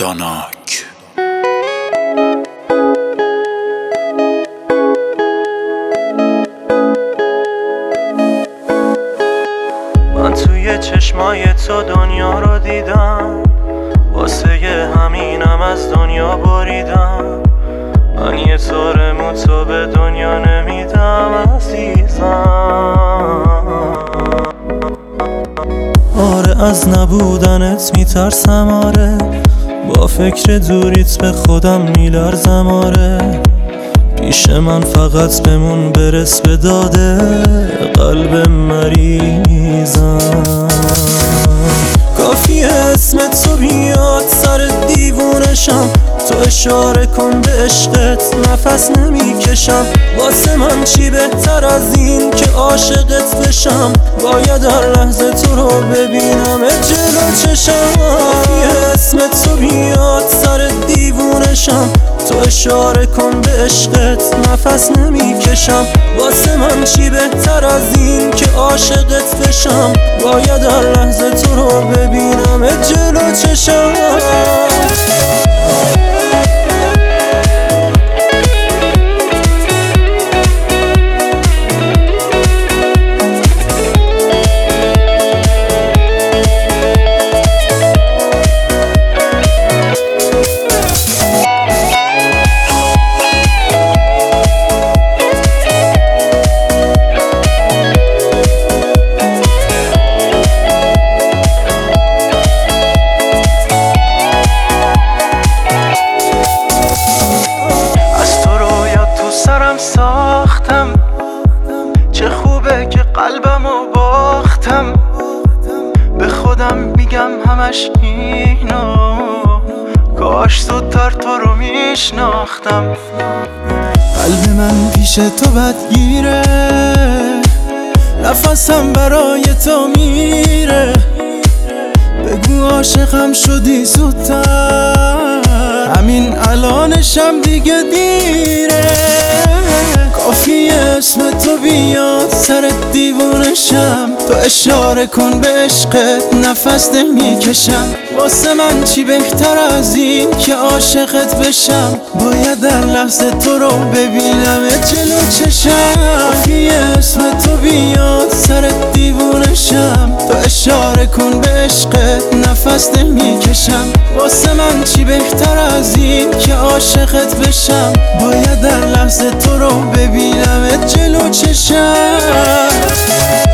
داناک. من توی چشمای تو دنیا رو دیدم، واسه همینم از دنیا بریدم. من یه طور تو به دنیا نمیدم عزیزم. آره از نبودنت میترسم، آره با فکر دوریت به خودم میلرزم. آره پیش من فقط بمون، برس به داده قلب مریضم. کافیه اسم تو بیاد سر دیوونشم، تو اشاره کن به عشقت نفس نمیکشم. واسه من چی بهتر از این که عاشقت بشم؟ باید هر لحظه تو رو ببینم جلو چشم. کافیه اسم تو بیاد سر دیوونشم، تو اشاره کن به عشقت نفس نمیکشم. واسه من چی بهتر از این که عاشقت بشم؟ باید هر لحظه تو رو ببینم جلو چشم. ساختم چه خوبه که قلبمو باختم، به خودم میگم همش اینو، کاش زودتر تو رو میشناختم. قلب من پیش تو بدگیره، نفسم برای تو میره. بگو عاشقم شدی زودتر، همین الانشم دیگه دیره. کافیه اسم تو بیاد سر دیوونشم، تو اشاره کن به عشقت نفس نمیکشم. واسه من چی بهتر از این که عاشقت بشم؟ باید هر لحظه تو رو ببینم جلو چشم. کافیه اسم تو بیاد سر دیوونشم، تو اشاره کن به عشقت نفس نمیکشم. واسه من چی بهتر از این که عاشقت بشم؟ باید هر لحظه تو رو ببینم جلو چشم.